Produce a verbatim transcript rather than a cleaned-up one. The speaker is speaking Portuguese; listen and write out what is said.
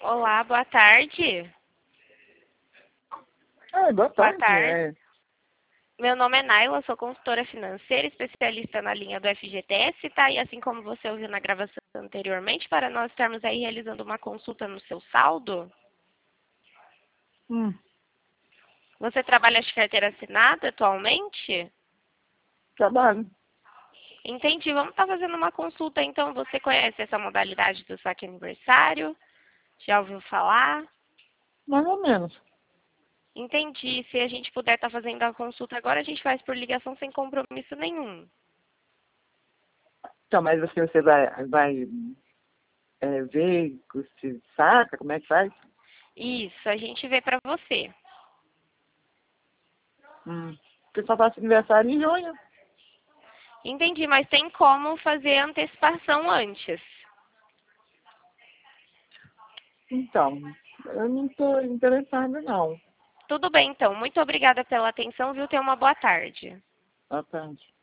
Olá, boa tarde. Ah, boa tarde. tarde. É. Meu nome é Naila, sou consultora financeira, especialista na linha do F G T S, tá? E assim como você ouviu na gravação anteriormente, para nós estarmos aí realizando uma consulta no seu saldo. Hum, Você trabalha de carteira assinada atualmente? trabalho. Entendi, vamos estar fazendo uma consulta então. Você conhece essa modalidade do saque aniversário? Já ouviu falar? Mais ou menos. Entendi. Se a gente puder estar fazendo a consulta agora, a gente faz por ligação sem compromisso nenhum. Então, mas assim, você vai, vai é, ver se saca, como é que faz? Isso, a gente vê para você. Hum. Porque só faço aniversário em junho. Entendi, mas tem como fazer antecipação antes. Então, eu não estou interessado, não. Tudo bem, então. Muito obrigada pela atenção, viu? Tenha uma boa tarde. Boa tarde.